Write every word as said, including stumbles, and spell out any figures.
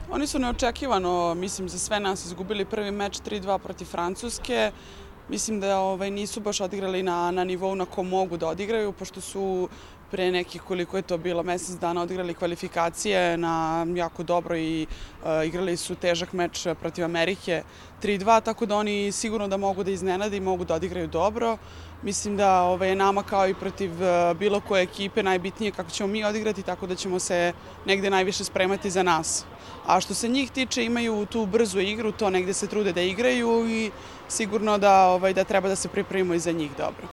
Oni su neočekivano, mislim, za sve nas izgubili prvi meč tri dva protiv Francuske. Mislim da ovaj, nisu baš odigrali na, na nivou na kom mogu da odigraju, pošto su pre nekih, koliko je to bilo, mesec dana odigrali kvalifikacije na jako dobro i uh, igrali su težak meč protiv Amerike tri dva, tako da oni sigurno da mogu da iznenade i mogu da odigraju dobro. Mislim da ovaj, nama kao i protiv uh, bilo koje ekipe najbitnije kako ćemo mi odigrati, tako da ćemo se negde najviše spremati za nas. A što se njih tiče, imaju tu brzu igru, to negde se trude da igraju i sigurno da, ovaj, da treba da se pripremimo i za njih dobro.